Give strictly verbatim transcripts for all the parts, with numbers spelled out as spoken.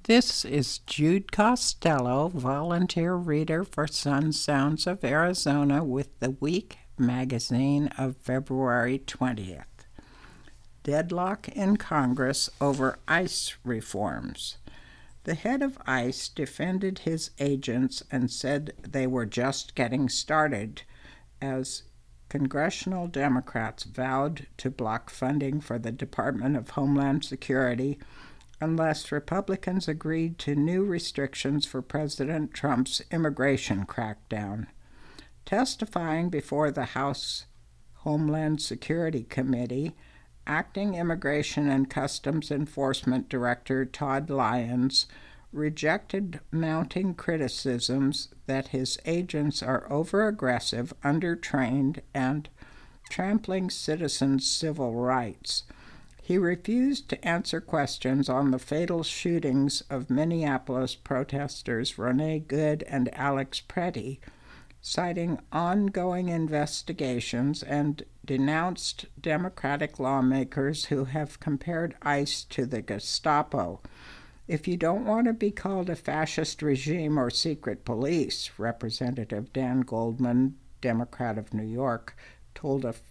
This is Jude Costello, volunteer reader for Sun Sounds of Arizona with the Week magazine of February twentieth. Deadlock in Congress over ICE reforms. The head of ICE defended his agents and said they were just getting started as congressional Democrats vowed to block funding for the Department of Homeland Security unless Republicans agreed to new restrictions for President Trump's immigration crackdown. Testifying before the House Homeland Security Committee, Acting Immigration and Customs Enforcement Director Todd Lyons rejected mounting criticisms that his agents are overaggressive, undertrained, and trampling citizens' civil rights. He refused to answer questions on the fatal shootings of Minneapolis protesters Renee Good and Alex Pretty, citing ongoing investigations, and denounced Democratic lawmakers who have compared ICE to the Gestapo. If you don't want to be called a fascist regime or secret police, Representative Dan Goldman, Democrat of New York, told a,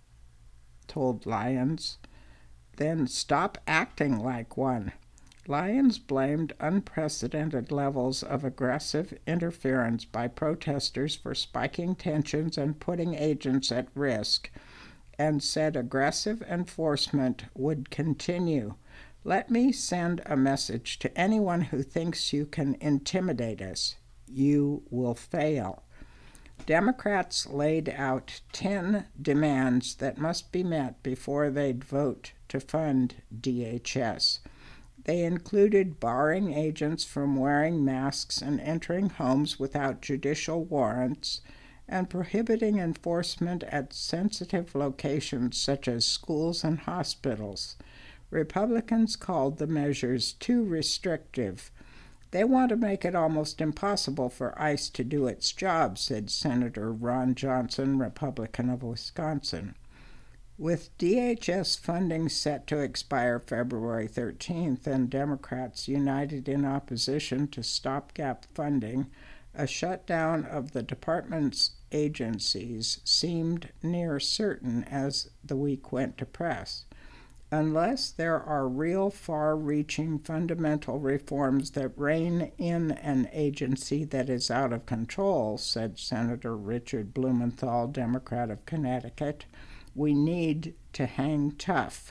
told Lyons, then stop acting like one. Lyons blamed unprecedented levels of aggressive interference by protesters for spiking tensions and putting agents at risk, and said aggressive enforcement would continue. Let me send a message to anyone who thinks you can intimidate us. You will fail. Democrats laid out ten demands that must be met before they'd vote to fund D H S. They included barring agents from wearing masks and entering homes without judicial warrants, and prohibiting enforcement at sensitive locations such as schools and hospitals. Republicans called the measures too restrictive. They want to make it almost impossible for ICE to do its job, said Senator Ron Johnson, Republican of Wisconsin. With D H S funding set to expire February thirteenth and Democrats united in opposition to stopgap funding, a shutdown of the department's agencies seemed near certain as the week went to press. Unless there are real far-reaching fundamental reforms that rein in an agency that is out of control, said Senator Richard Blumenthal, Democrat of Connecticut, we need to hang tough.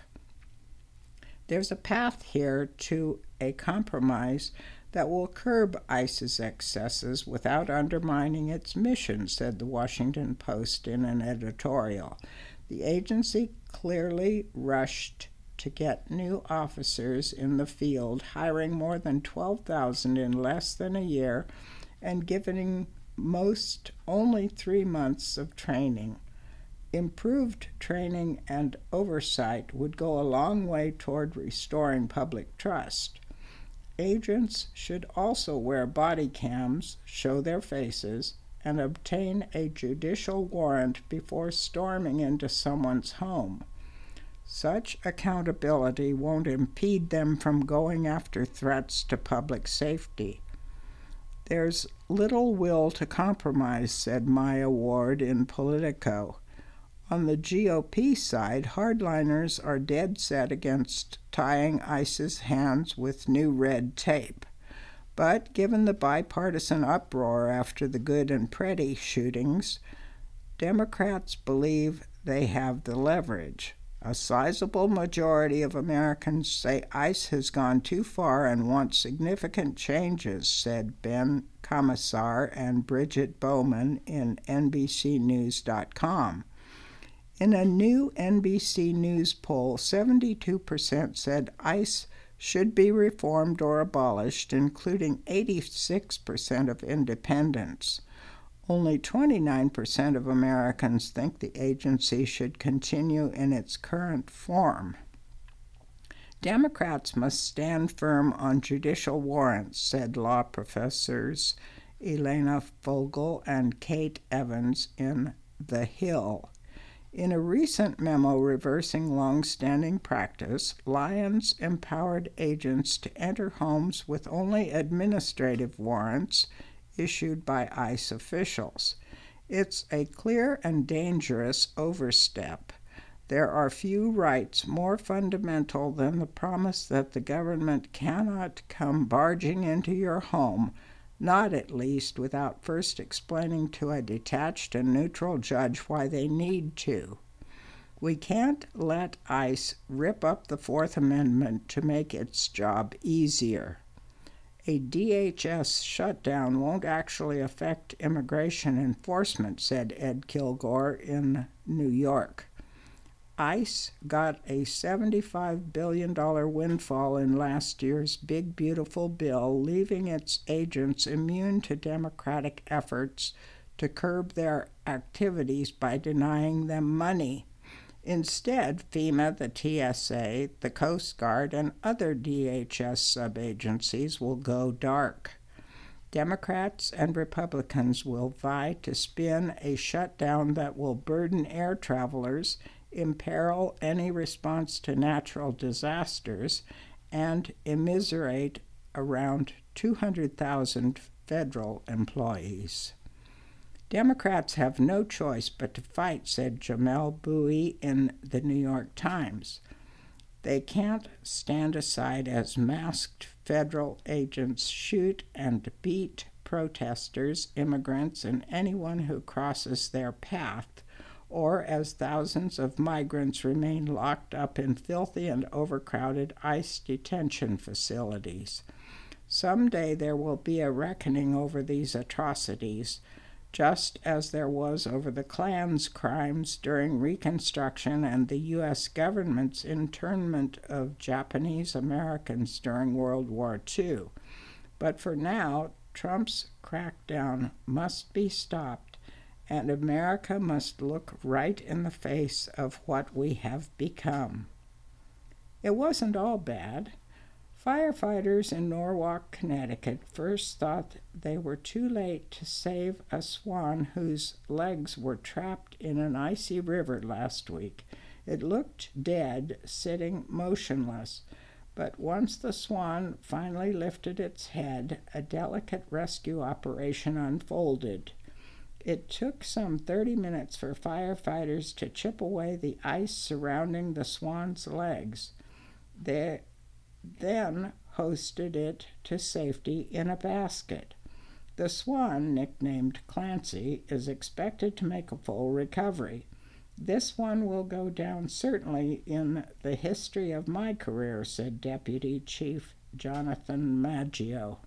There's a path here to a compromise that will curb ICE's excesses without undermining its mission, said the Washington Post in an editorial. The agency clearly rushed to get new officers in the field, hiring more than twelve thousand in less than a year and giving most only three months of training. Improved training and oversight would go a long way toward restoring public trust. Agents should also wear body cams, show their faces, and obtain a judicial warrant before storming into someone's home. Such accountability won't impede them from going after threats to public safety. There's little will to compromise, said Maya Ward in Politico. On the G O P side, hardliners are dead set against tying ICE's hands with new red tape. But given the bipartisan uproar after the Good and Pretty shootings, Democrats believe they have the leverage. A sizable majority of Americans say ICE has gone too far and want significant changes, said Ben Commissar and Bridget Bowman in N B C News dot com. In a new N B C News poll, seventy-two percent said ICE should be reformed or abolished, including eighty-six percent of independents. Only twenty-nine percent of Americans think the agency should continue in its current form. Democrats must stand firm on judicial warrants, said law professors Elena Fogel and Kate Evans in The Hill. In a recent memo reversing long-standing practice, Lyons empowered agents to enter homes with only administrative warrants issued by ICE officials. It's a clear and dangerous overstep. There are few rights more fundamental than the promise that the government cannot come barging into your home, not at least without first explaining to a detached and neutral judge why they need to. We can't let ICE rip up the Fourth Amendment to make its job easier. A D H S shutdown won't actually affect immigration enforcement, said Ed Kilgore in New York. ICE got a seventy-five billion dollars windfall in last year's Big Beautiful Bill, leaving its agents immune to Democratic efforts to curb their activities by denying them money. Instead, FEMA, the T S A, the Coast Guard, and other D H S sub-agencies will go dark. Democrats and Republicans will vie to spin a shutdown that will burden air travelers, imperil any response to natural disasters, and immiserate around two hundred thousand federal employees. Democrats have no choice but to fight, said Jamelle Bouie in the New York Times. They can't stand aside as masked federal agents shoot and beat protesters, immigrants, and anyone who crosses their path, or as thousands of migrants remain locked up in filthy and overcrowded ICE detention facilities. Someday there will be a reckoning over these atrocities, just as there was over the Klan's crimes during Reconstruction and the U S government's internment of Japanese Americans during World War Two. But for now, Trump's crackdown must be stopped, and America must look right in the face of what we have become. It wasn't all bad. Firefighters in Norwalk, Connecticut, first thought they were too late to save a swan whose legs were trapped in an icy river last week. It looked dead, sitting motionless. But once the swan finally lifted its head, a delicate rescue operation unfolded. It took some thirty minutes for firefighters to chip away the ice surrounding the swan's legs. They then hoisted it to safety in a basket. The swan, nicknamed Clancy, is expected to make a full recovery. This one will go down certainly in the history of my career, said Deputy Chief Jonathan Maggio.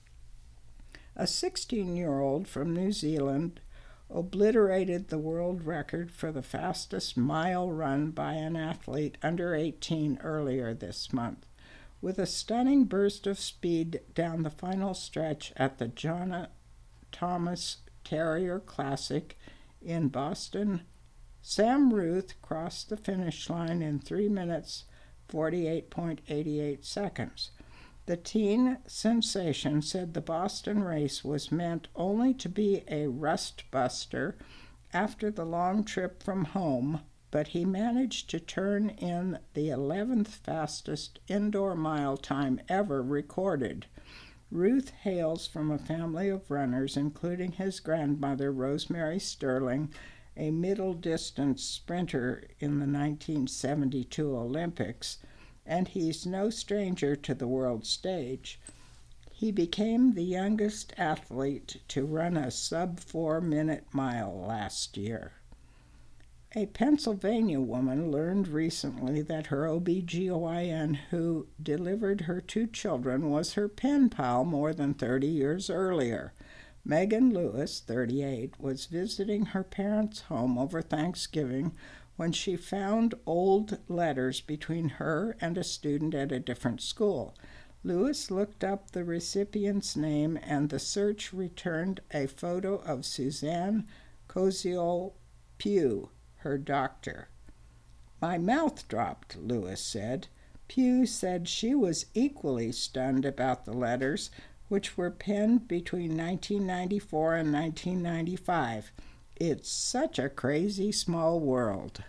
A sixteen-year-old from New Zealand obliterated the world record for the fastest mile run by an athlete under eighteen earlier this month. With a stunning burst of speed down the final stretch at the John Thomas Terrier Classic in Boston, Sam Ruth crossed the finish line in three minutes, forty-eight point eight eight seconds. The teen sensation said the Boston race was meant only to be a rust buster after the long trip from home, but he managed to turn in the eleventh fastest indoor mile time ever recorded. Ruth hails from a family of runners, including his grandmother, Rosemary Sterling, a middle-distance sprinter in the nineteen seventy-two Olympics, and he's no stranger to the world stage. He became the youngest athlete to run a sub-four-minute mile last year. A Pennsylvania woman learned recently that her O B G Y N who delivered her two children was her pen pal more than thirty years earlier. Megan Lewis, thirty-eight, was visiting her parents' home over Thanksgiving when she found old letters between her and a student at a different school. Lewis looked up the recipient's name, and the search returned a photo of Suzanne Koziol Pugh, her doctor. "My mouth dropped," Lewis said. Pugh said she was equally stunned about the letters, which were penned between nineteen ninety-four and nineteen ninety-five. It's such a crazy small world.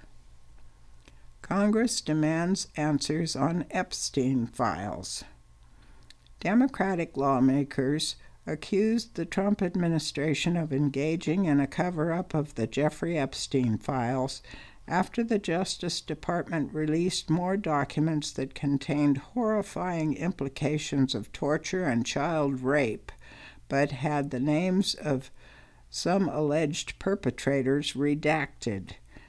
Congress demands answers on Epstein files. Democratic lawmakers accused the Trump administration of engaging in a cover-up of the Jeffrey Epstein files after the Justice Department released more documents that contained horrifying implications of torture and child rape, but had the names of some alleged perpetrators redacted.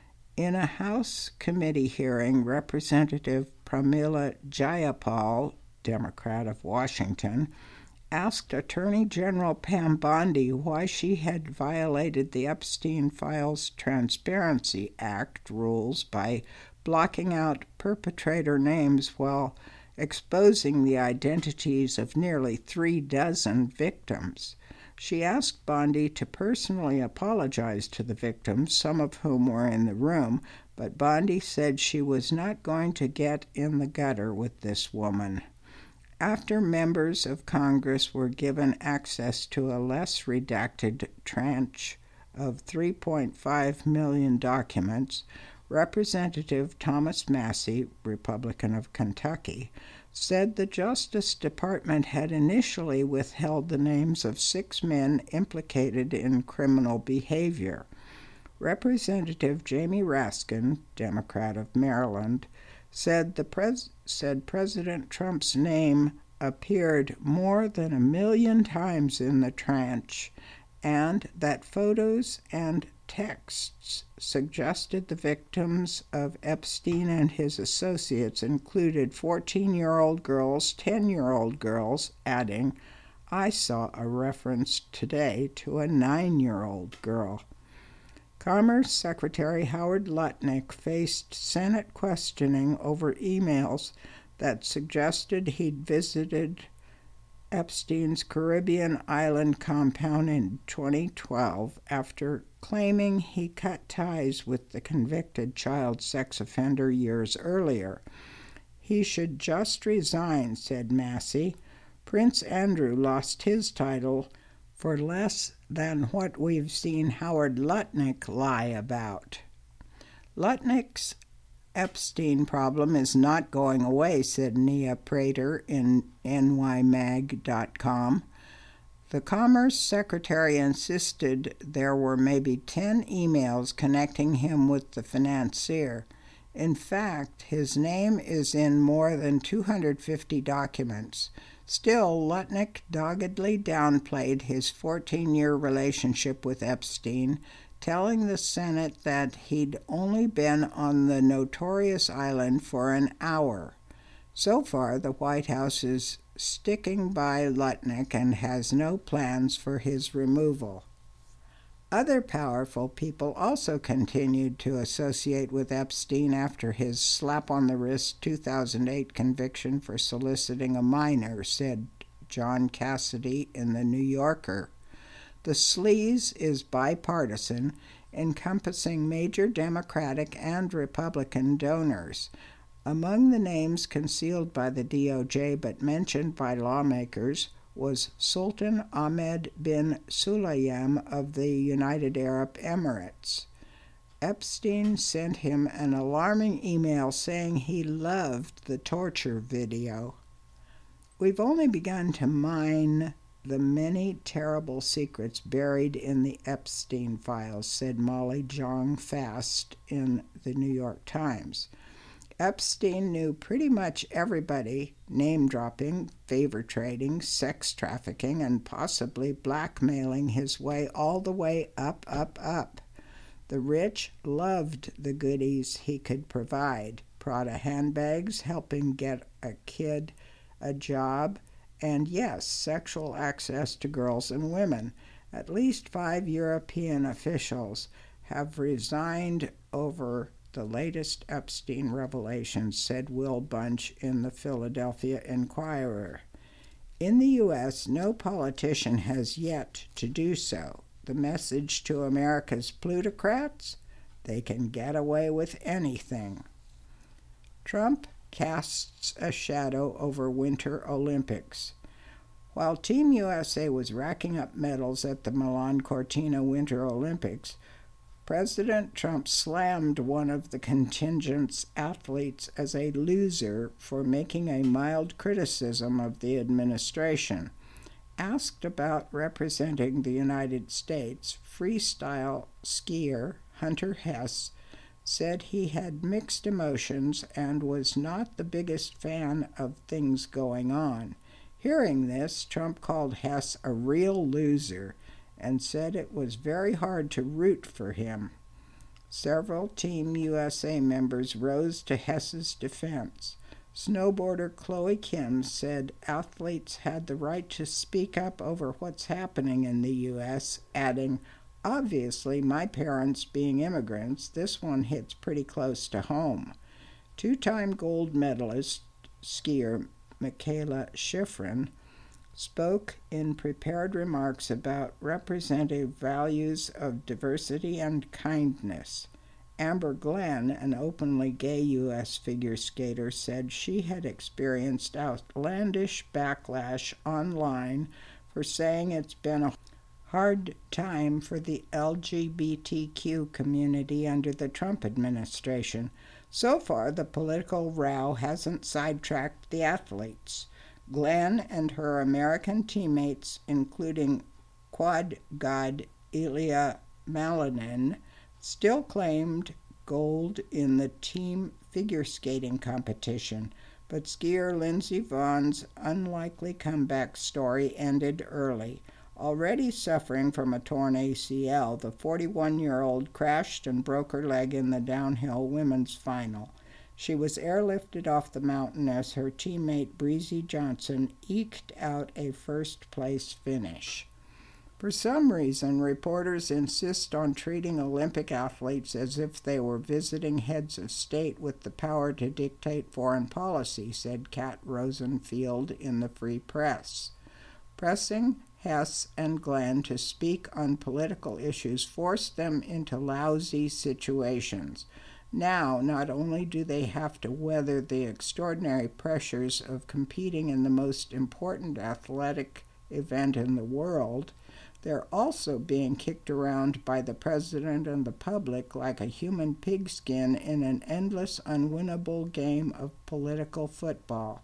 In a House committee hearing, Representative Pramila Jayapal, Democrat of Washington, asked Attorney General Pam Bondi why she had violated the Epstein Files Transparency Act rules by blocking out perpetrator names while exposing the identities of nearly three dozen victims. She asked Bondi to personally apologize to the victims, some of whom were in the room, but Bondi said she was not going to get in the gutter with this woman. After members of Congress were given access to a less redacted tranche of three point five million documents, Representative Thomas Massie, Republican of Kentucky, said the Justice Department had initially withheld the names of six men implicated in criminal behavior. Representative Jamie Raskin, Democrat of Maryland, said the pres- said President Trump's name appeared more than a million times in the tranche, and that photos and texts suggested the victims of Epstein and his associates included fourteen-year-old girls, ten-year-old girls, adding, "I saw a reference today to a nine-year-old girl." Commerce Secretary Howard Lutnick faced Senate questioning over emails that suggested he'd visited Epstein's Caribbean island compound in twenty twelve after claiming he cut ties with the convicted child sex offender years earlier. "He should just resign," said Massie. "Prince Andrew lost his title for less than what we've seen Howard Lutnick lie about." Lutnick's Epstein problem is not going away, said Nia Prater in N Y mag dot com. The Commerce Secretary insisted there were maybe ten emails connecting him with the financier. In fact, his name is in more than two hundred fifty documents. Still, Lutnick doggedly downplayed his fourteen-year relationship with Epstein, telling the Senate that he'd only been on the notorious island for an hour. So far, the White House is sticking by Lutnick and has no plans for his removal. Other powerful people also continued to associate with Epstein after his slap-on-the-wrist two thousand eight conviction for soliciting a minor, said John Cassidy in The New Yorker. The sleaze is bipartisan, encompassing major Democratic and Republican donors. Among the names concealed by the D O J but mentioned by lawmakers was Sultan Ahmed bin Sulayem of the United Arab Emirates. Epstein sent him an alarming email saying he loved the torture video. "We've only begun to mine the many terrible secrets buried in the Epstein files," said Molly Jong-Fast in the New York Times. Epstein knew pretty much everybody, name-dropping, favor trading, sex trafficking, and possibly blackmailing his way all the way up, up, up. The rich loved the goodies he could provide: Prada handbags, helping get a kid a job, and yes, sexual access to girls and women. At least five European officials have resigned over the latest Epstein revelations, said Will Bunch in the Philadelphia Inquirer. In the U S, no politician has yet to do so. The message to America's plutocrats? They can get away with anything. Trump casts a shadow over Winter Olympics. While Team U S A was racking up medals at the Milan Cortina Winter Olympics, President Trump slammed one of the contingent's athletes as a loser for making a mild criticism of the administration. Asked about representing the United States, freestyle skier Hunter Hess said he had mixed emotions and was not the biggest fan of things going on. Hearing this, Trump called Hess a real loser and said it was very hard to root for him. Several Team U S A members rose to Hess's defense. Snowboarder Chloe Kim said athletes had the right to speak up over what's happening in the U S, adding, "Obviously, my parents being immigrants, this one hits pretty close to home." Two-time gold medalist skier Mikaela Shiffrin spoke in prepared remarks about representative values of diversity and kindness. Amber Glenn, an openly gay U S figure skater, said she had experienced outlandish backlash online for saying it's been a hard time for the L G B T Q community under the Trump administration. So far, the political row hasn't sidetracked the athletes. Glenn and her American teammates, including quad god Ilya Malinin, still claimed gold in the team figure skating competition, but skier Lindsey Vohn's unlikely comeback story ended early. Already suffering from a torn A C L, the forty-one-year-old crashed and broke her leg in the downhill women's final. She was airlifted off the mountain as her teammate Breezy Johnson eked out a first-place finish. For some reason, reporters insist on treating Olympic athletes as if they were visiting heads of state with the power to dictate foreign policy, said Kat Rosenfield in the Free Press. Pressing Hess and Glenn to speak on political issues forced them into lousy situations. Now, not only do they have to weather the extraordinary pressures of competing in the most important athletic event in the world, they're also being kicked around by the president and the public like a human pigskin in an endless, unwinnable game of political football.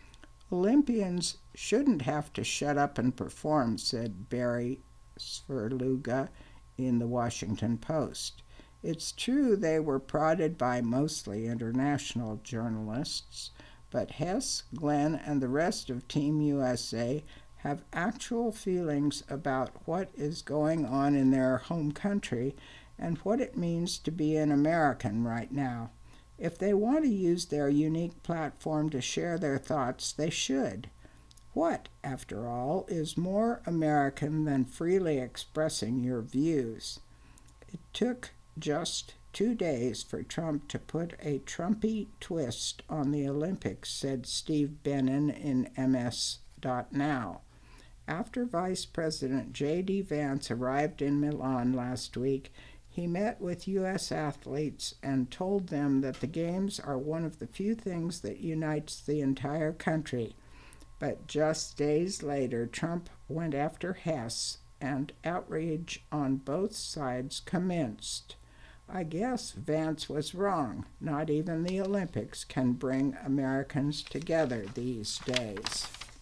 Olympians shouldn't have to shut up and perform, said Barry Svrluga in the Washington Post. It's true they were prodded by mostly international journalists, but Hess, Glenn, and the rest of Team U S A have actual feelings about what is going on in their home country and what it means to be an American right now. If they want to use their unique platform to share their thoughts, they should. What, after all, is more American than freely expressing your views? It took just two days for Trump to put a Trumpy twist on the Olympics, said Steve Bannon in M S dot now. After Vice President J D Vance arrived in Milan last week, he met with U S athletes and told them that the Games are one of the few things that unites the entire country. But just days later, Trump went after Hess, and outrage on both sides commenced. I guess Vance was wrong. Not even the Olympics can bring Americans together these days.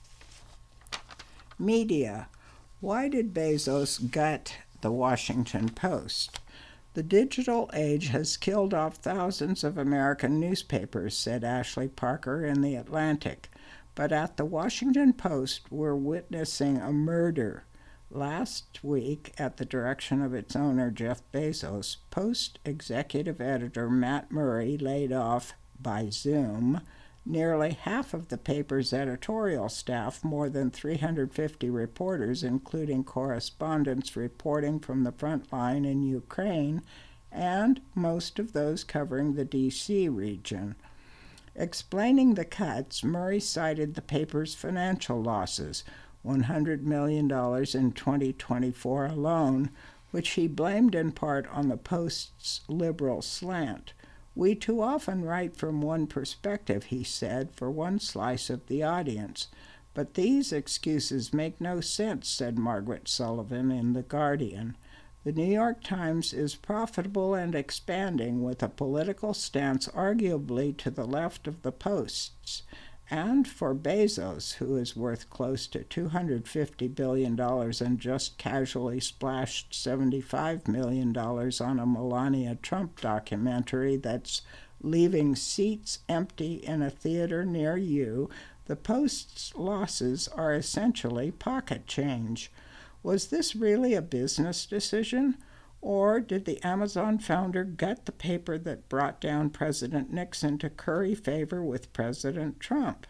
Media. Why did Bezos gut the Washington Post? The digital age has killed off thousands of American newspapers, said Ashley Parker in The Atlantic. But at the Washington Post, we're witnessing a murder. Last week, at the direction of its owner, Jeff Bezos, Post executive editor Matt Murray laid off, by Zoom, nearly half of the paper's editorial staff, more than three hundred fifty reporters, including correspondents reporting from the front line in Ukraine, and most of those covering the D C region. Explaining the cuts, Murray cited the paper's financial losses, one hundred million dollars in twenty twenty-four alone, which he blamed in part on the Post's liberal slant. We too often write from one perspective, he said, for one slice of the audience. But these excuses make no sense, said Margaret Sullivan in The Guardian. The New York Times is profitable and expanding, with a political stance arguably to the left of the Post's. And for Bezos, who is worth close to two hundred fifty billion dollars and just casually splashed seventy-five million dollars on a Melania Trump documentary that's leaving seats empty in a theater near you, the Post's losses are essentially pocket change. Was this really a business decision? Or did the Amazon founder gut the paper that brought down President Nixon to curry favor with President Trump?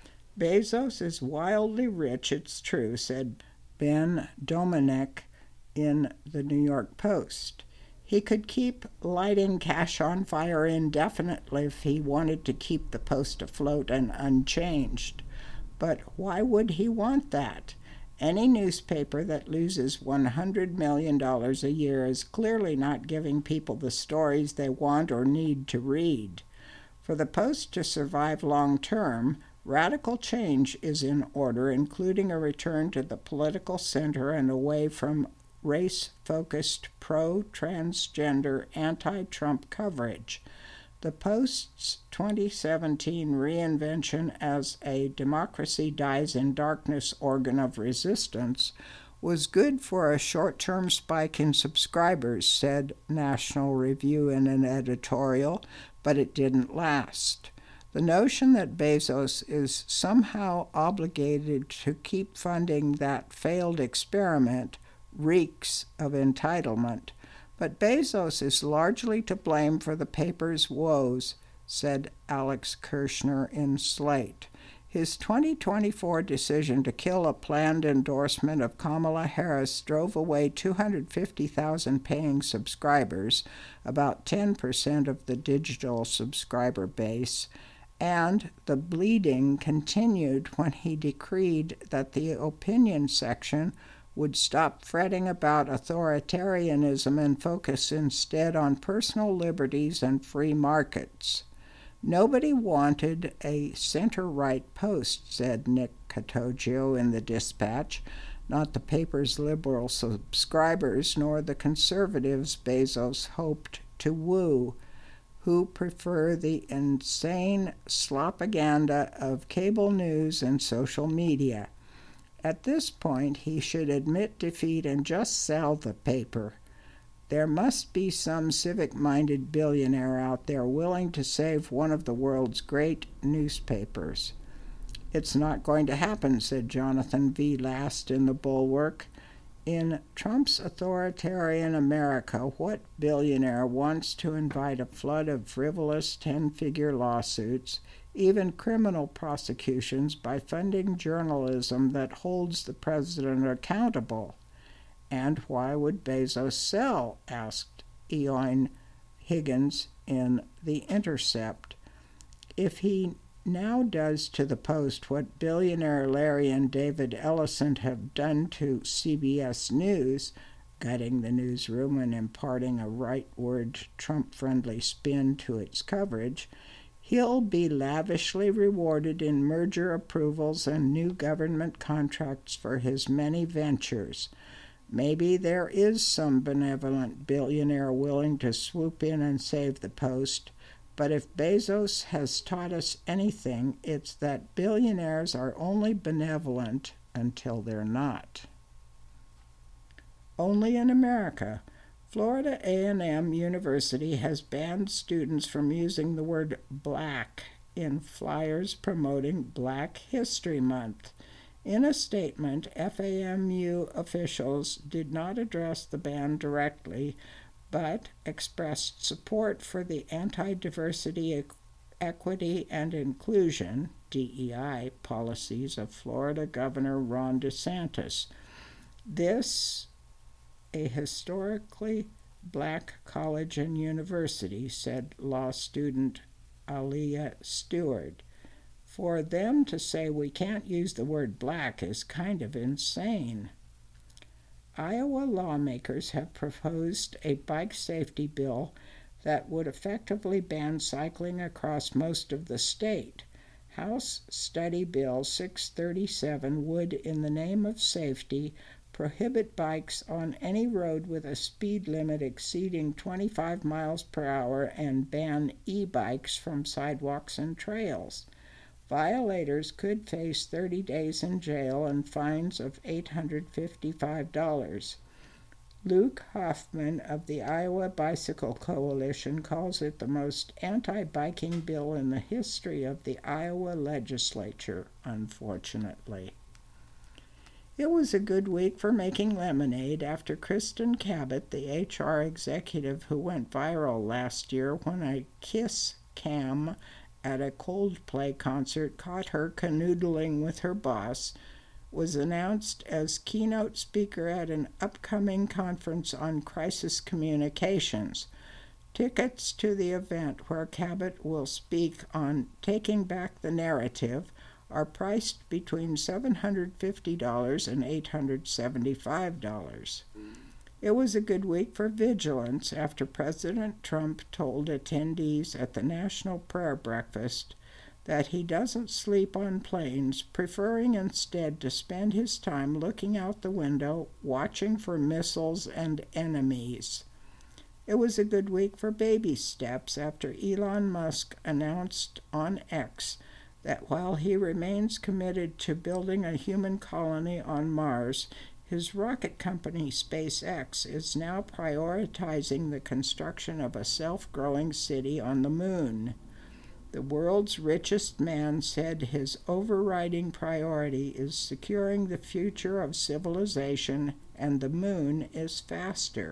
Bezos is wildly rich, it's true, said Ben Domenech in the New York Post. He could keep lighting cash on fire indefinitely if he wanted to keep the Post afloat and unchanged. But why would he want that? Any newspaper that loses one hundred million dollars a year is clearly not giving people the stories they want or need to read. For the Post to survive long term, radical change is in order, including a return to the political center and away from race-focused, pro-transgender, anti-Trump coverage. The Post's twenty seventeen reinvention as a democracy dies in darkness organ of resistance was good for a short-term spike in subscribers, said National Review in an editorial, but it didn't last. The notion that Bezos is somehow obligated to keep funding that failed experiment reeks of entitlement. But Bezos is largely to blame for the paper's woes, said Alex Kirshner in Slate. His twenty twenty-four decision to kill a planned endorsement of Kamala Harris drove away two hundred fifty thousand paying subscribers, about ten percent of the digital subscriber base, and the bleeding continued when he decreed that the opinion section would stop fretting about authoritarianism and focus instead on personal liberties and free markets. Nobody wanted a center-right Post, said Nick Catoggio in the Dispatch, not the paper's liberal subscribers nor the conservatives Bezos hoped to woo, who prefer the insane slopaganda of cable news and social media. At this point, he should admit defeat and just sell the paper. There must be some civic-minded billionaire out there willing to save one of the world's great newspapers. It's not going to happen, said Jonathan V. Last in The Bulwark. In Trump's authoritarian America, what billionaire wants to invite a flood of frivolous ten-figure lawsuits, even criminal prosecutions, by funding journalism that holds the president accountable? And why would Bezos sell? Asked Eoin Higgins in The Intercept. If he now does to the Post what billionaire Larry and David Ellison have done to C B S News, gutting the newsroom and imparting a rightward Trump-friendly spin to its coverage, he'll be lavishly rewarded in merger approvals and new government contracts for his many ventures. Maybe there is some benevolent billionaire willing to swoop in and save the Post, but if Bezos has taught us anything, it's that billionaires are only benevolent until they're not. Only in America, Florida A and M University has banned students from using the word black in flyers promoting Black History Month. In a statement, F A M U officials did not address the ban directly, but expressed support for the Anti-Diversity, Equity, and Inclusion D E I policies of Florida Governor Ron DeSantis. This, a historically black college and university, said law student Aaliyah Stewart. For them to say we can't use the word black is kind of insane. Iowa lawmakers have proposed a bike safety bill that would effectively ban cycling across most of the state. House Study Bill six thirty-seven would, in the name of safety, prohibit bikes on any road with a speed limit exceeding twenty-five miles per hour and ban e-bikes from sidewalks and trails. Violators could face thirty days in jail and fines of eight hundred fifty-five dollars. Luke Hoffman of the Iowa Bicycle Coalition calls it the most anti-biking bill in the history of the Iowa legislature, unfortunately. It was a good week for making lemonade after Kristen Cabot, the H R executive who went viral last year when a kiss cam at a Coldplay concert caught her canoodling with her boss, was announced as keynote speaker at an upcoming conference on crisis communications. Tickets to the event, where Cabot will speak on taking back the narrative, are priced between seven hundred fifty dollars and eight hundred seventy-five dollars. It was a good week for vigilance after President Trump told attendees at the National Prayer Breakfast that he doesn't sleep on planes, preferring instead to spend his time looking out the window, watching for missiles and enemies. It was a good week for baby steps after Elon Musk announced on X that while he remains committed to building a human colony on Mars, his rocket company SpaceX is now prioritizing the construction of a self-growing city on the moon. The world's richest man said his overriding priority is securing the future of civilization, and the moon is faster.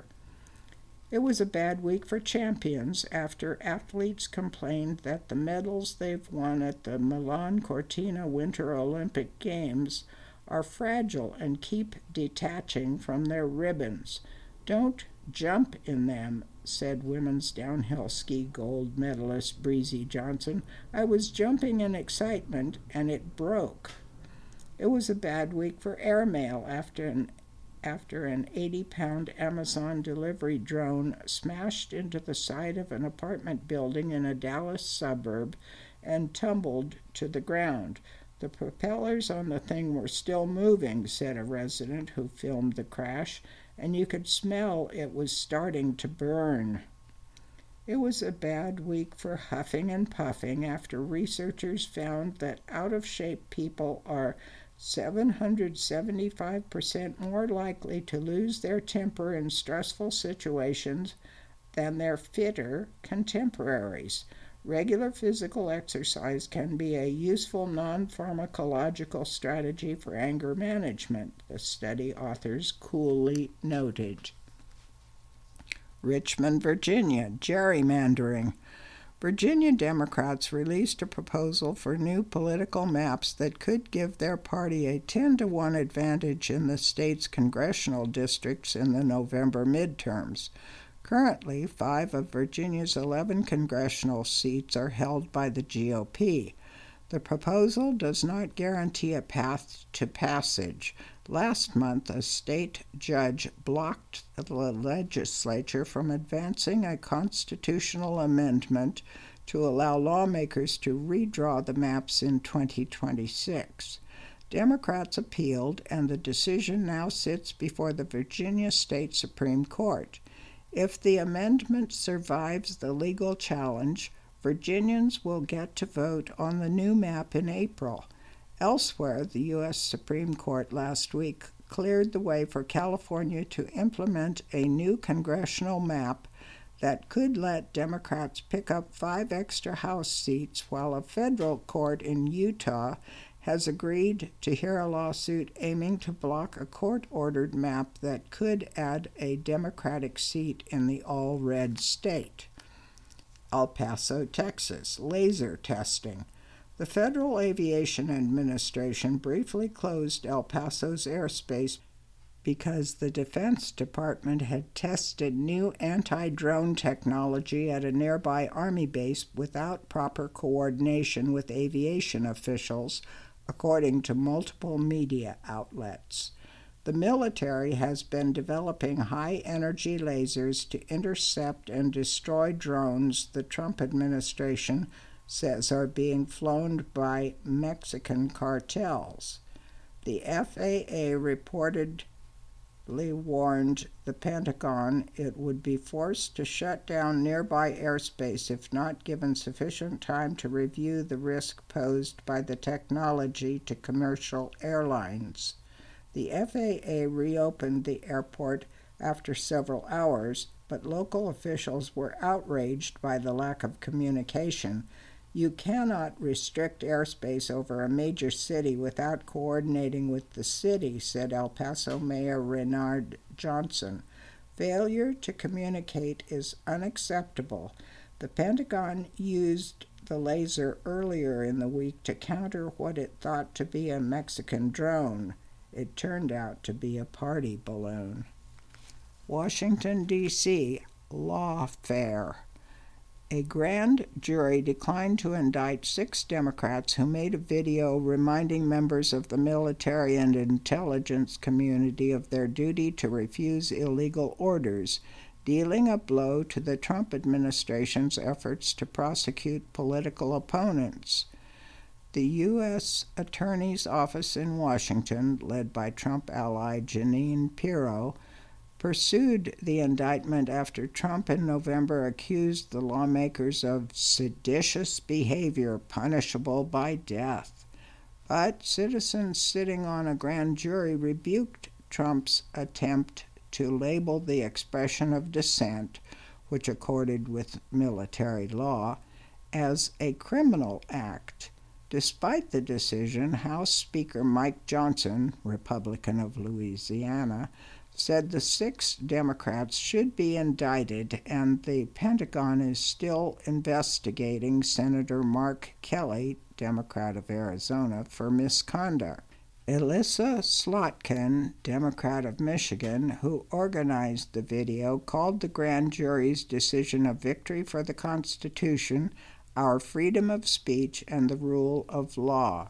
It was a bad week for champions after athletes complained that the medals they've won at the Milan Cortina Winter Olympic Games are fragile and keep detaching from their ribbons. Don't jump in them, said women's downhill ski gold medalist Breezy Johnson. I was jumping in excitement and it broke. It was a bad week for airmail after an after an eighty-pound Amazon delivery drone smashed into the side of an apartment building in a Dallas suburb and tumbled to the ground. The propellers on the thing were still moving, said a resident who filmed the crash, and you could smell it was starting to burn. It was a bad week for huffing and puffing after researchers found that out-of-shape people are seven hundred seventy-five percent more likely to lose their temper in stressful situations than their fitter contemporaries. Regular physical exercise can be a useful non-pharmacological strategy for anger management, the study authors coolly noted. Richmond, Virginia, gerrymandering. Virginia Democrats released a proposal for new political maps that could give their party a ten to one advantage in the state's congressional districts in the November midterms. Currently, five of Virginia's eleven congressional seats are held by the G O P. The proposal does not guarantee a path to passage. Last month, a state judge blocked the legislature from advancing a constitutional amendment to allow lawmakers to redraw the maps in twenty twenty-six. Democrats appealed, and the decision now sits before the Virginia State Supreme Court. If the amendment survives the legal challenge, Virginians will get to vote on the new map in April. Elsewhere, the U S Supreme Court last week cleared the way for California to implement a new congressional map that could let Democrats pick up five extra House seats, while a federal court in Utah has agreed to hear a lawsuit aiming to block a court-ordered map that could add a Democratic seat in the all-red state. El Paso, Texas, laser testing. The Federal Aviation Administration briefly closed El Paso's airspace because the Defense Department had tested new anti-drone technology at a nearby Army base without proper coordination with aviation officials, according to multiple media outlets. The military has been developing high-energy lasers to intercept and destroy drones the Trump administration says are being flown by Mexican cartels. The F A A reported warned the Pentagon it would be forced to shut down nearby airspace if not given sufficient time to review the risk posed by the technology to commercial airlines. The F A A reopened the airport after several hours, but local officials were outraged by the lack of communication. You cannot restrict airspace over a major city without coordinating with the city, said El Paso Mayor Renard Johnson. Failure to communicate is unacceptable. The Pentagon used the laser earlier in the week to counter what it thought to be a Mexican drone. It turned out to be a party balloon. Washington, D C Lawfare. A grand jury declined to indict six Democrats who made a video reminding members of the military and intelligence community of their duty to refuse illegal orders, dealing a blow to the Trump administration's efforts to prosecute political opponents. The U S Attorney's Office in Washington, led by Trump ally Jeanine Pirro, pursued the indictment after Trump in November accused the lawmakers of seditious behavior punishable by death. But citizens sitting on a grand jury rebuked Trump's attempt to label the expression of dissent, which accorded with military law, as a criminal act. Despite the decision, House Speaker Mike Johnson, Republican of Louisiana, said the six Democrats should be indicted, and the Pentagon is still investigating Senator Mark Kelly, Democrat of Arizona, for misconduct. Elissa Slotkin, Democrat of Michigan, who organized the video, called the grand jury's decision a victory for the Constitution, our freedom of speech, and the rule of law.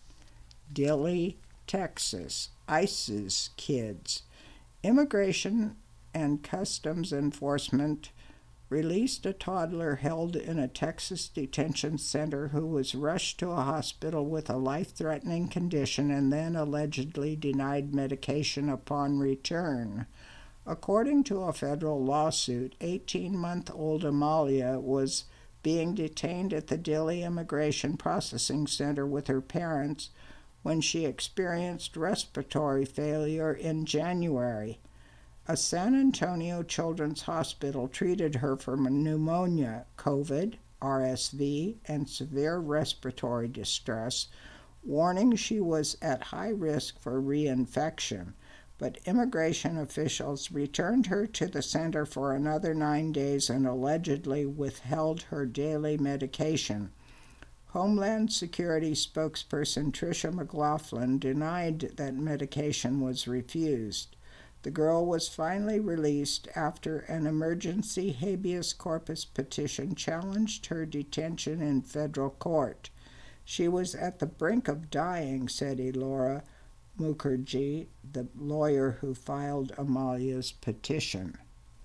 Dilley, Texas. ISIS kids. Immigration and Customs Enforcement released a toddler held in a Texas detention center who was rushed to a hospital with a life-threatening condition and then allegedly denied medication upon return. According to a federal lawsuit, eighteen-month-old Amalia was being detained at the Dilley Immigration Processing Center with her parents when she experienced respiratory failure in January. A San Antonio Children's Hospital treated her for pneumonia, COVID, R S V, and severe respiratory distress, warning she was at high risk for reinfection. But immigration officials returned her to the center for another nine days and allegedly withheld her daily medication. Homeland Security spokesperson Tricia McLaughlin denied that medication was refused. The girl was finally released after an emergency habeas corpus petition challenged her detention in federal court. She was at the brink of dying, said Elora Mukherjee, the lawyer who filed Amalia's petition.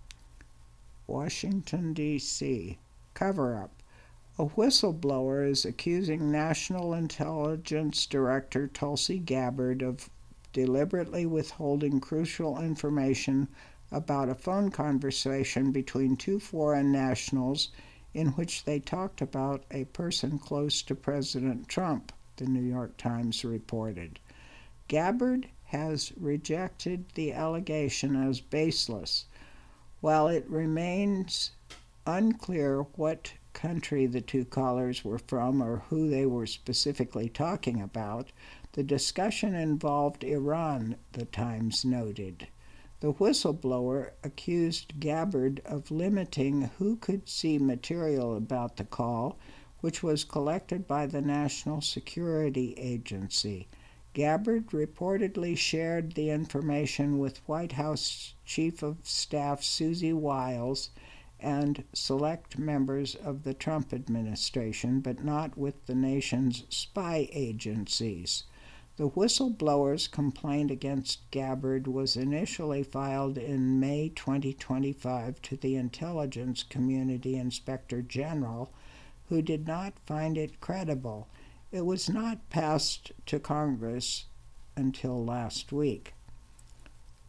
Washington, D C Cover-up. A whistleblower is accusing National Intelligence Director Tulsi Gabbard of deliberately withholding crucial information about a phone conversation between two foreign nationals in which they talked about a person close to President Trump, the New York Times reported. Gabbard has rejected the allegation as baseless. While it remains unclear what country the two callers were from or who they were specifically talking about, the discussion involved Iran, the Times noted. The whistleblower accused Gabbard of limiting who could see material about the call, which was collected by the National Security Agency. Gabbard reportedly shared the information with White House Chief of Staff Susie Wiles and select members of the Trump administration, but not with the nation's spy agencies. The whistleblower's complaint against Gabbard was initially filed in May twenty twenty-five to the Intelligence Community Inspector General, who did not find it credible. It was not passed to Congress until last week.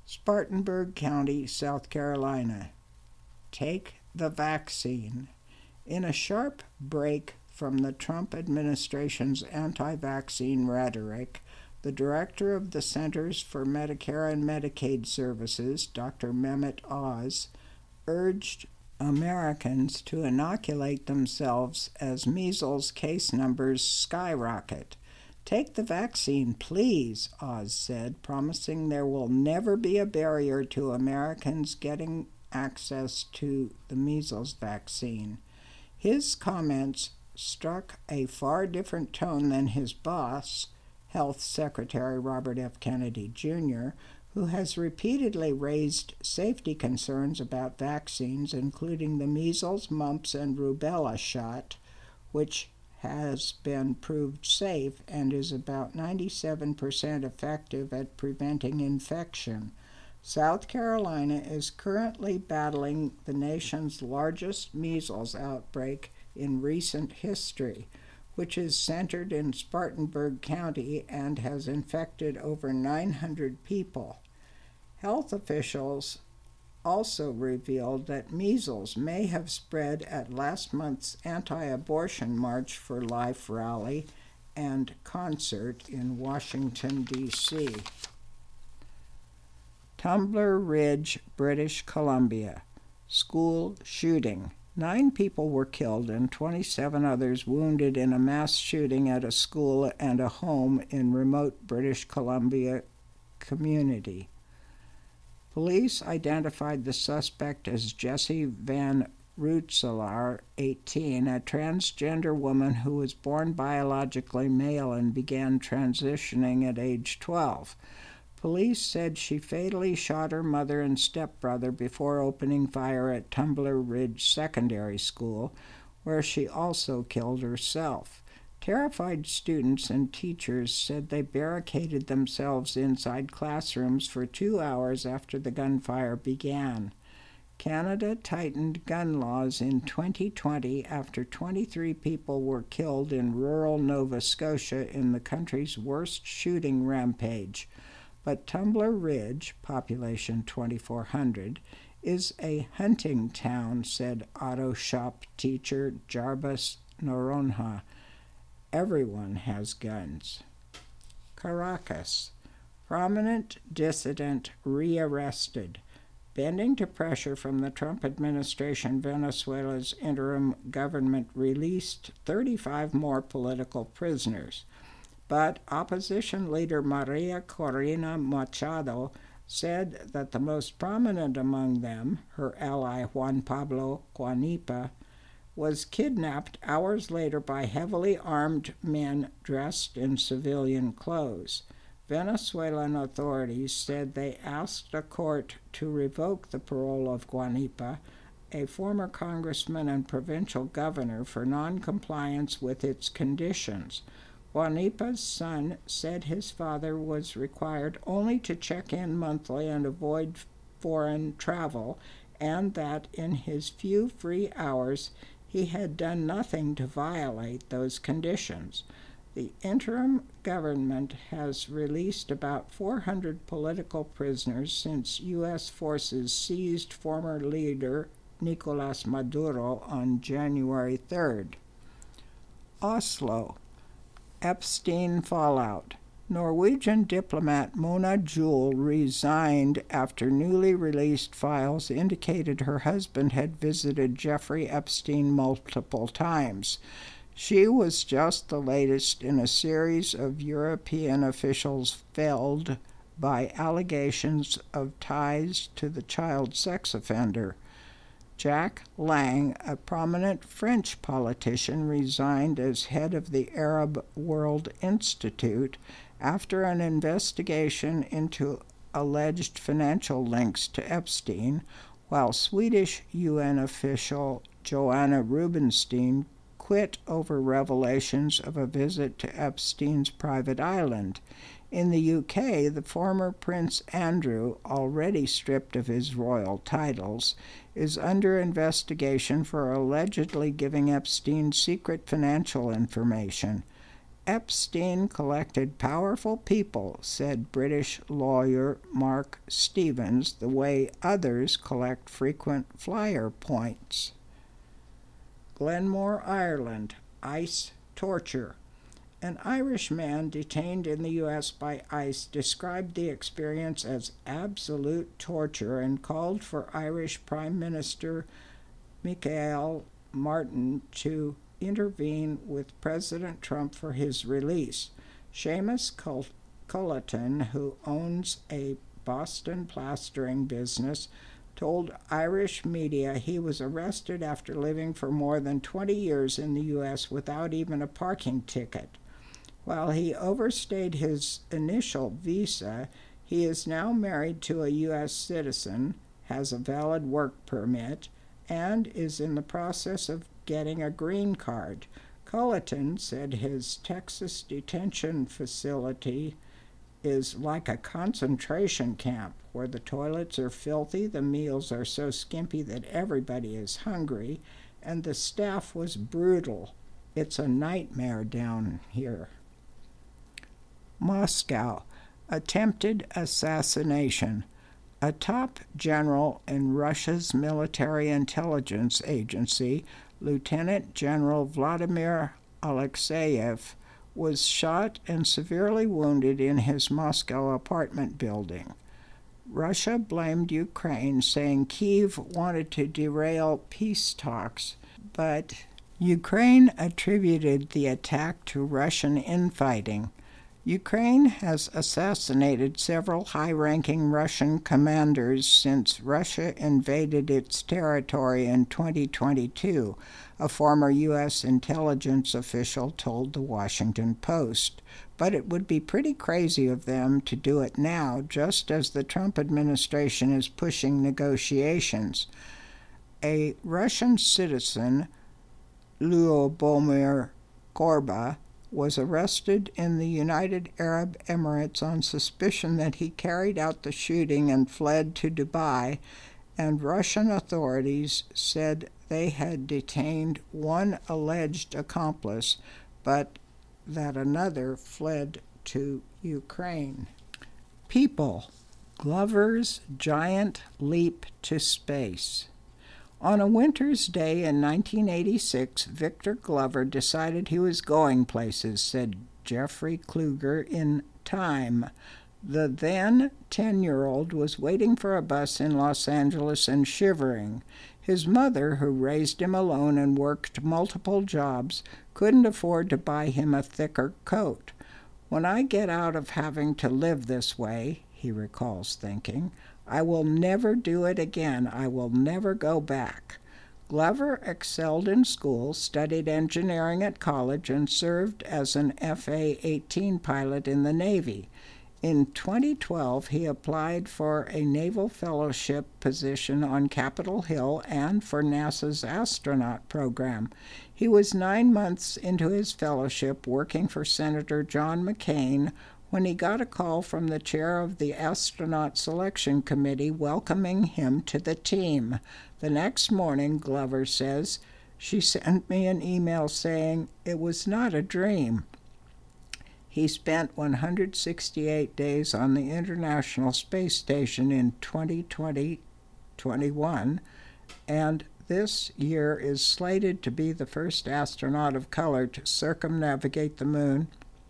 Spartanburg County, South Carolina. Take the vaccine. In a sharp break from the Trump administration's anti-vaccine rhetoric, the director of the Centers for Medicare and Medicaid Services, Doctor Mehmet Oz, urged Americans to inoculate themselves as measles case numbers skyrocket. Take the vaccine, please, Oz said, promising there will never be a barrier to Americans getting access to the measles vaccine. His comments struck a far different tone than his boss, Health Secretary Robert F. Kennedy, Junior, who has repeatedly raised safety concerns about vaccines, including the measles, mumps, and rubella shot, which has been proved safe and is about ninety-seven percent effective at preventing infection. South Carolina is currently battling the nation's largest measles outbreak in recent history, which is centered in Spartanburg County and has infected over nine hundred people. Health officials also revealed that measles may have spread at last month's anti-abortion March for Life rally and concert in Washington, D C Tumbler Ridge, British Columbia. School shooting. Nine people were killed and twenty-seven others wounded in a mass shooting at a school and a home in remote British Columbia community. Police identified the suspect as Jessie Van Rootselaar, eighteen, a transgender woman who was born biologically male and began transitioning at age twelve. Police said she fatally shot her mother and stepbrother before opening fire at Tumbler Ridge Secondary School, where she also killed herself. Terrified students and teachers said they barricaded themselves inside classrooms for two hours after the gunfire began. Canada tightened gun laws in twenty twenty after twenty-three people were killed in rural Nova Scotia in the country's worst shooting rampage. But Tumbler Ridge, population twenty-four hundred, is a hunting town, said auto shop teacher Jarbas Noronha. Everyone has guns. Caracas. Prominent dissident rearrested. Bending to pressure from the Trump administration, Venezuela's interim government released thirty-five more political prisoners. But opposition leader Maria Corina Machado said that the most prominent among them, her ally Juan Pablo Guanipa, was kidnapped hours later by heavily armed men dressed in civilian clothes. Venezuelan authorities said they asked a court to revoke the parole of Guanipa, a former congressman and provincial governor, for noncompliance with its conditions. Guanipa's son said his father was required only to check in monthly and avoid foreign travel, and that in his few free hours he had done nothing to violate those conditions. The interim government has released about four hundred political prisoners since U S forces seized former leader Nicolas Maduro on January third. Oslo. Epstein fallout. Norwegian diplomat Mona Juul resigned after newly released files indicated her husband had visited Jeffrey Epstein multiple times. She was just the latest in a series of European officials felled by allegations of ties to the child sex offender. Jack Lang, a prominent French politician, resigned as head of the Arab World Institute after an investigation into alleged financial links to Epstein, while Swedish U N official Joanna Rubinstein quit over revelations of a visit to Epstein's private island. In the U K, the former Prince Andrew, already stripped of his royal titles, is under investigation for allegedly giving Epstein secret financial information. Epstein collected powerful people, said British lawyer Mark Stevens, the way others collect frequent flyer points. Glenmore, Ireland, ICE torture. An Irish man detained in the U S by ICE described the experience as absolute torture and called for Irish Prime Minister Michael Martin to intervene with President Trump for his release. Seamus Culleton, who owns a Boston plastering business, told Irish media he was arrested after living for more than twenty years in the U S without even a parking ticket. While he overstayed his initial visa, he is now married to a U S citizen, has a valid work permit, and is in the process of getting a green card. Culleton said his Texas detention facility is like a concentration camp where the toilets are filthy, the meals are so skimpy that everybody is hungry, and the staff was brutal. It's a nightmare down here. Moscow. Attempted assassination. A top general in Russia's military intelligence agency, Lieutenant General Vladimir Alexeyev, was shot and severely wounded in his Moscow apartment building. Russia blamed Ukraine, saying Kyiv wanted to derail peace talks, but Ukraine attributed the attack to Russian infighting. Ukraine has assassinated several high-ranking Russian commanders since Russia invaded its territory in twenty twenty-two, a former U S intelligence official told the Washington Post. But it would be pretty crazy of them to do it now, just as the Trump administration is pushing negotiations. A Russian citizen, Lyubomir Korba, was arrested in the United Arab Emirates on suspicion that he carried out the shooting and fled to Dubai, and Russian authorities said they had detained one alleged accomplice, but that another fled to Ukraine. People. Glover's giant leap to space. On a winter's day in nineteen eighty-six, Victor Glover decided he was going places, said Jeffrey Kluger in Time. The then ten-year-old was waiting for a bus in Los Angeles and shivering. His mother, who raised him alone and worked multiple jobs, couldn't afford to buy him a thicker coat. "When I get out of having to live this way," he recalls thinking, "I will never do it again. I will never go back." Glover excelled in school, studied engineering at college, and served as an F A eighteen pilot in the Navy. In twenty twelve, he applied for a Naval Fellowship position on Capitol Hill and for NASA's astronaut program. He was nine months into his fellowship working for Senator John McCain when he got a call from the chair of the Astronaut Selection Committee welcoming him to the team. The next morning, Glover says, she sent me an email saying it was not a dream. He spent one hundred sixty-eight days on the International Space Station in twenty twenty to twenty-one, and this year is slated to be the first astronaut of color to circumnavigate the moon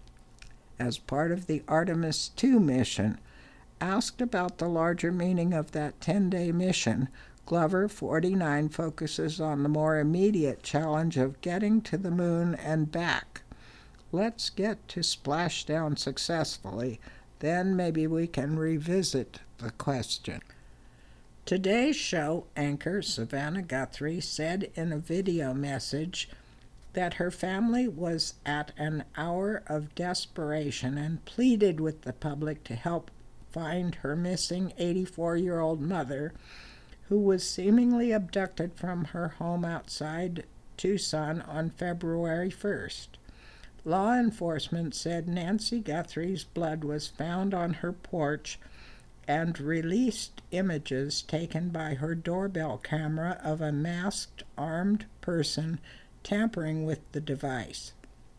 as part of the Artemis two mission. Asked about the larger meaning of that ten-day mission, Glover, forty-nine, focuses on the more immediate challenge of getting to the moon and back. Let's get to splashdown successfully, then maybe we can revisit the question. Today's show anchor Savannah Guthrie said in a video message that her family was at an hour of desperation and pleaded with the public to help find her missing eighty-four-year-old mother, who was seemingly abducted from her home outside Tucson on February first. Law enforcement said Nancy Guthrie's blood was found on her porch and released images taken by her doorbell camera of a masked, armed person tampering with the device.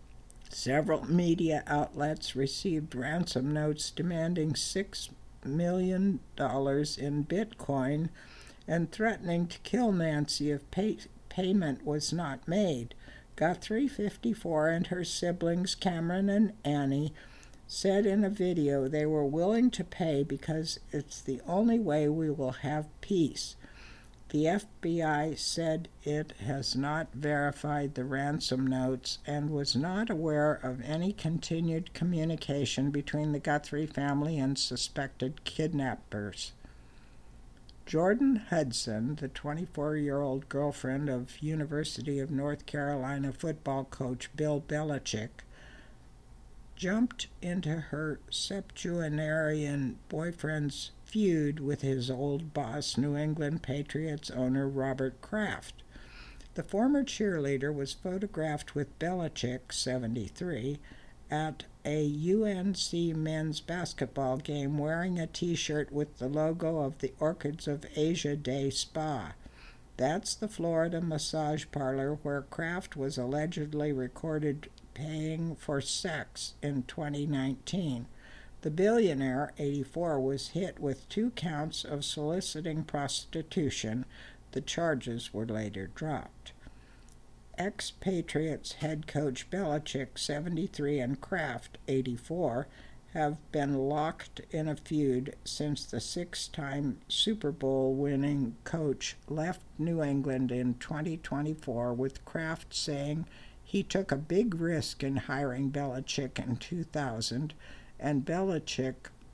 Several media outlets received ransom notes demanding six million dollars in Bitcoin and threatening to kill Nancy if pay- payment was not made. Guthrie, fifty-four, and her siblings, Cameron and Annie, said in a video they were willing to pay because it's the only way we will have peace. The F B I said it has not verified the ransom notes and was not aware of any continued communication between the Guthrie family and suspected kidnappers. Jordan Hudson, the twenty-four-year-old girlfriend of University of North Carolina football coach Bill Belichick, jumped into her septuagenarian boyfriend's feud with his old boss, New England Patriots owner Robert Kraft. The former cheerleader was photographed with Belichick, seventy-three, at a U N C men's basketball game wearing a T-shirt with the logo of the Orchids of Asia Day Spa. That's the Florida massage parlor where Kraft was allegedly recorded paying for sex in twenty nineteen. The billionaire, eighty-four, was hit with two counts of soliciting prostitution. The charges were later dropped. Ex-Patriots head coach Belichick, seventy-three, and Kraft, eighty-four, have been locked in a feud since the six-time Super Bowl-winning coach left New England in twenty twenty-four, with Kraft saying he took a big risk in hiring Belichick in two thousand, and Belichick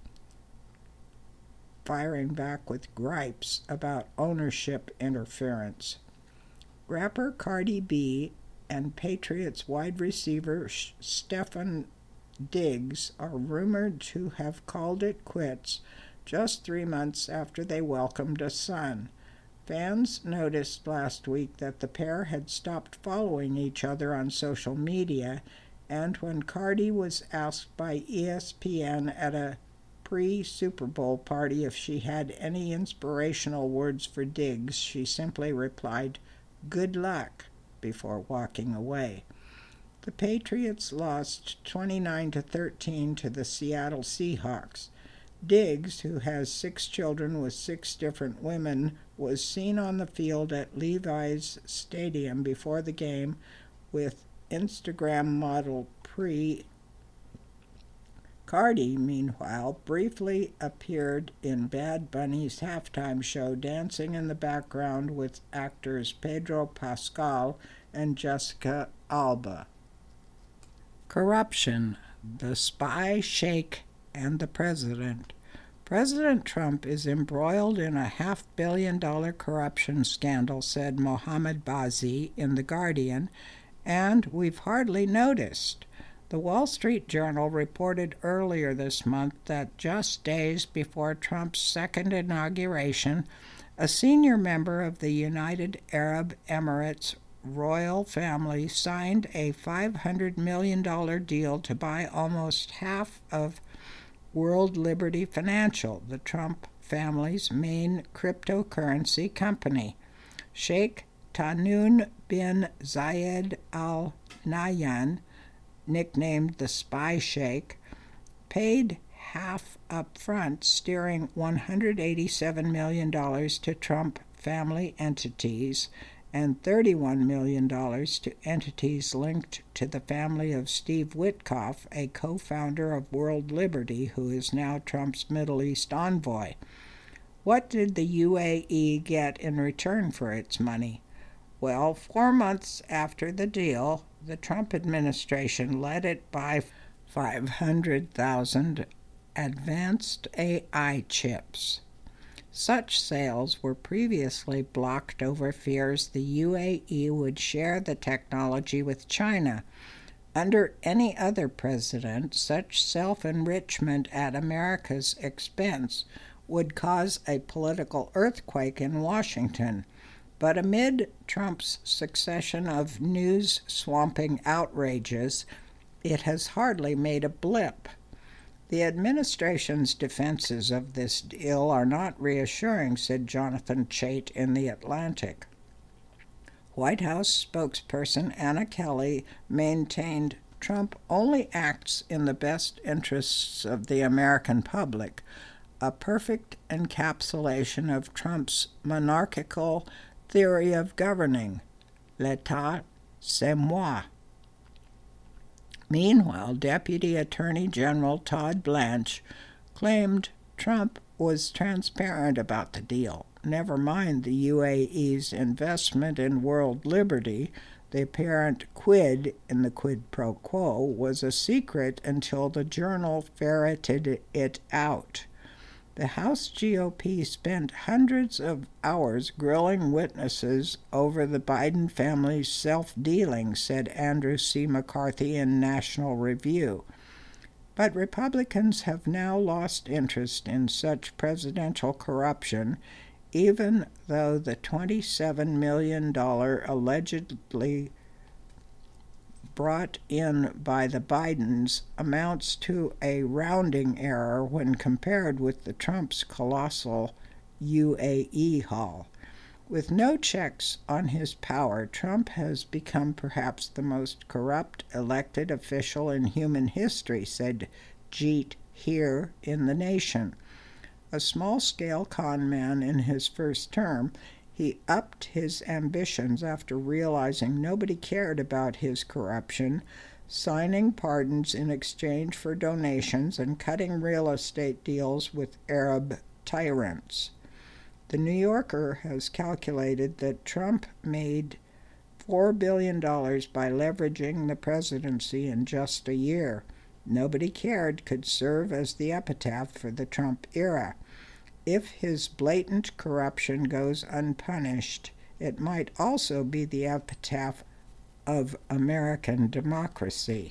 firing back with gripes about ownership interference. Rapper Cardi B and Patriots wide receiver Stefon Diggs are rumored to have called it quits just three months after they welcomed a son. Fans noticed last week that the pair had stopped following each other on social media, and when Cardi was asked by E S P N at a pre-Super Bowl party if she had any inspirational words for Diggs, she simply replied, "Good luck," before walking away. The Patriots lost twenty-nine to thirteen to the Seattle Seahawks. Diggs, who has six children with six different women, was seen on the field at Levi's Stadium before the game with Instagram model Pre. Cardi, meanwhile, briefly appeared in Bad Bunny's halftime show, dancing in the background with actors Pedro Pascal and Jessica Alba. Corruption, the spy sheikh, and the president. President Trump is embroiled in a half-billion-dollar corruption scandal, said Mohammed Bazi in The Guardian, and we've hardly noticed. The Wall Street Journal reported earlier this month that just days before Trump's second inauguration, a senior member of the United Arab Emirates royal family signed a five hundred million dollars deal to buy almost half of World Liberty Financial, the Trump family's main cryptocurrency company. Sheikh Tahnoun bin Zayed Al Nahyan, nicknamed the Spy Sheikh, paid half up front, steering one hundred eighty-seven million dollars to Trump family entities and thirty-one million dollars to entities linked to the family of Steve Witkoff, a co-founder of World Liberty, who is now Trump's Middle East envoy. What did the U A E get in return for its money? Well, four months after the deal, the Trump administration let it buy five hundred thousand advanced A I chips. Such sales were previously blocked over fears the U A E would share the technology with China. Under any other president, such self-enrichment at America's expense would cause a political earthquake in Washington. But amid Trump's succession of news-swamping outrages, it has hardly made a blip. The administration's defenses of this deal are not reassuring, said Jonathan Chait in The Atlantic. White House spokesperson Anna Kelly maintained Trump only acts in the best interests of the American public, a perfect encapsulation of Trump's monarchical theory of governing. L'État, c'est moi. Meanwhile, Deputy Attorney General Todd Blanche claimed Trump was transparent about the deal. Never mind the U A E's investment in world liberty, the apparent quid in the quid pro quo was a secret until the Journal ferreted it out. The House G O P spent hundreds of hours grilling witnesses over the Biden family's self-dealing, said Andrew C. McCarthy in National Review. But Republicans have now lost interest in such presidential corruption, even though the twenty-seven million dollars allegedly brought in by the Bidens amounts to a rounding error when compared with the Trump's colossal U A E haul. With no checks on his power, Trump has become perhaps the most corrupt elected official in human history, said Jeet Heer in The Nation. A small-scale con man in his first term, he upped his ambitions after realizing nobody cared about his corruption, signing pardons in exchange for donations and cutting real estate deals with Arab tyrants. The New Yorker has calculated that Trump made four billion dollars by leveraging the presidency in just a year. Nobody cared could serve as the epitaph for the Trump era. If his blatant corruption goes unpunished, it might also be the epitaph of American democracy.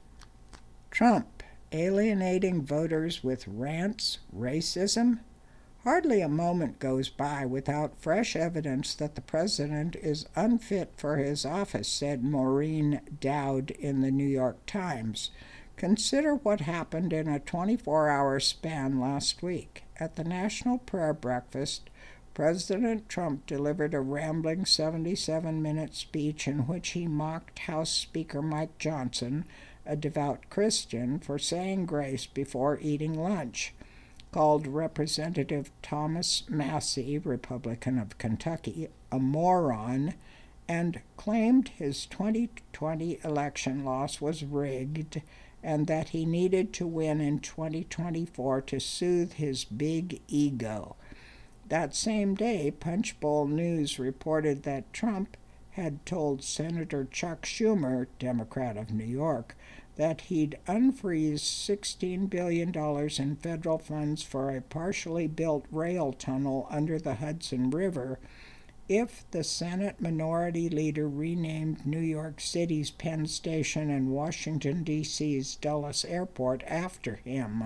Trump alienating voters with rants, racism? Hardly a moment goes by without fresh evidence that the president is unfit for his office, said Maureen Dowd in the New York Times. Consider what happened in a twenty-four hour span last week. At the National Prayer Breakfast, President Trump delivered a rambling seventy-seven minute speech in which he mocked House Speaker Mike Johnson, a devout Christian, for saying grace before eating lunch, called Representative Thomas Massie, Republican of Kentucky, a moron, and claimed his twenty twenty election loss was rigged and that he needed to win in twenty twenty-four to soothe his big ego. That same day, Punchbowl News reported that Trump had told Senator Chuck Schumer, Democrat of New York, that he'd unfreeze sixteen billion dollars in federal funds for a partially built rail tunnel under the Hudson River if the Senate Minority Leader renamed New York City's Penn Station and Washington, D C's Dulles Airport after him.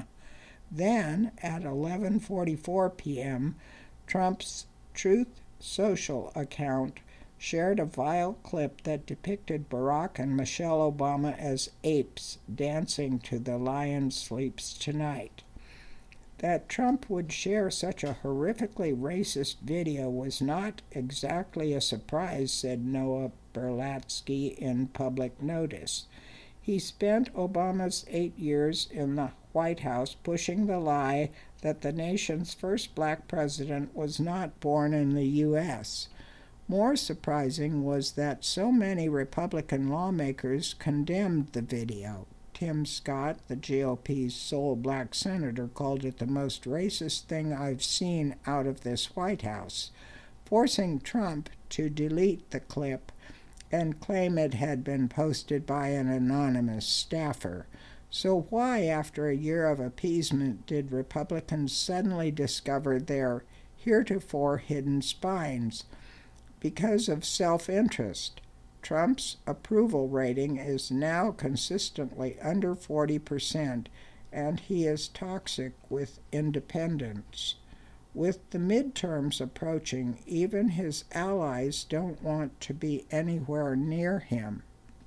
Then, at eleven forty-four p.m., Trump's Truth Social account shared a vile clip that depicted Barack and Michelle Obama as apes dancing to The Lion Sleeps Tonight. That Trump would share such a horrifically racist video was not exactly a surprise, said Noah Berlatsky in Public Notice. He spent Obama's eight years in the White House pushing the lie that the nation's first black president was not born in the U S More surprising was that so many Republican lawmakers condemned the video. Tim Scott, the G O P's sole black senator, called it the most racist thing I've seen out of this White House, forcing Trump to delete the clip and claim it had been posted by an anonymous staffer. So why, after a year of appeasement, did Republicans suddenly discover their heretofore hidden spines? Because of self-interest. Trump's approval rating is now consistently under forty percent, and he is toxic with independents. With the midterms approaching, even his allies don't want to be anywhere near him.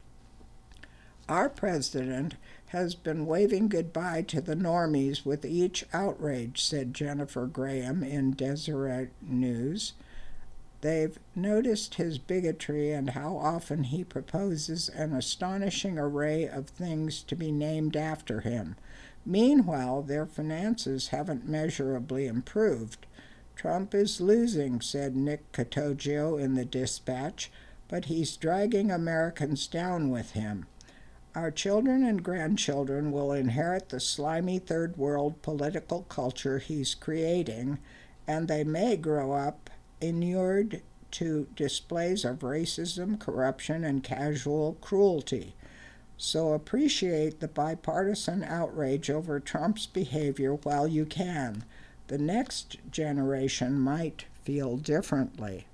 Our president has been waving goodbye to the normies with each outrage, said Jennifer Graham in Deseret News. They've noticed his bigotry and how often he proposes an astonishing array of things to be named after him. Meanwhile, their finances haven't measurably improved. Trump is losing, said Nick Catoggio in the Dispatch, but he's dragging Americans down with him. Our children and grandchildren will inherit the slimy third world political culture he's creating, and they may grow up inured to displays of racism, corruption, and casual cruelty. So appreciate the bipartisan outrage over Trump's behavior while you can. The next generation might feel differently.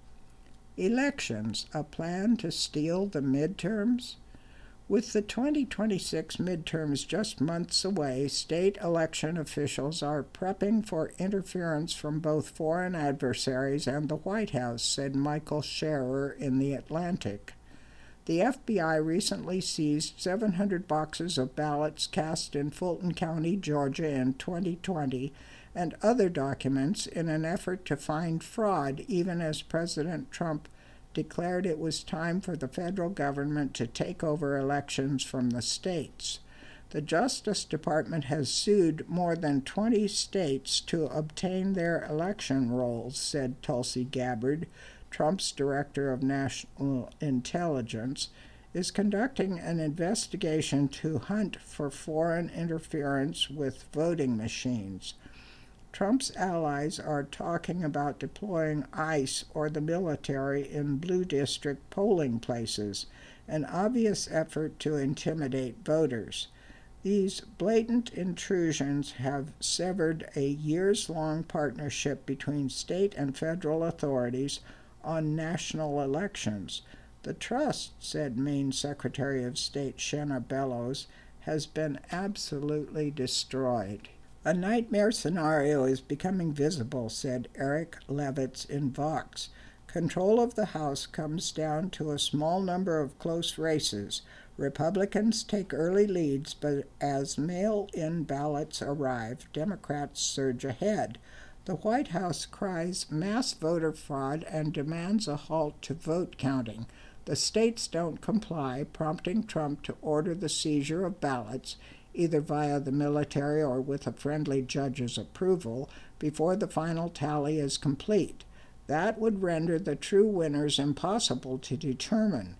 Elections, a plan to steal the midterms? With the twenty twenty-six midterms just months away, state election officials are prepping for interference from both foreign adversaries and the White House, said Michael Scherer in The Atlantic. The F B I recently seized seven hundred boxes of ballots cast in Fulton County, Georgia in twenty twenty, and other documents in an effort to find fraud, even as President Trump declared it was time for the federal government to take over elections from the states. The Justice Department has sued more than twenty states to obtain their election rolls, said Tulsi Gabbard, Trump's director of national intelligence, is conducting an investigation to hunt for foreign interference with voting machines. Trump's allies are talking about deploying ICE or the military in blue district polling places, an obvious effort to intimidate voters. These blatant intrusions have severed a years-long partnership between state and federal authorities on national elections. The trust, said Maine Secretary of State Shenna Bellows, has been absolutely destroyed. A nightmare scenario is becoming visible, said Eric Levitz in Vox. Control of the House comes down to a small number of close races. Republicans take early leads, but as mail-in ballots arrive, Democrats surge ahead. The White House cries mass voter fraud and demands a halt to vote counting. The states don't comply, prompting Trump to order the seizure of ballots, either via the military or with a friendly judge's approval, before the final tally is complete. That would render the true winners impossible to determine.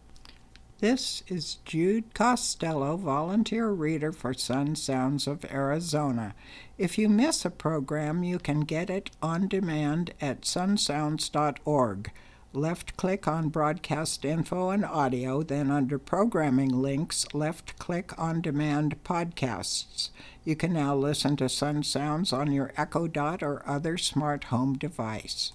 This is Jude Costello, volunteer reader for Sun Sounds of Arizona. If you miss a program, you can get it on demand at sun sounds dot org. Left-click on Broadcast Info and Audio, then under Programming Links, left-click on Demand Podcasts. You can now listen to Sun Sounds on your Echo Dot or other smart home device.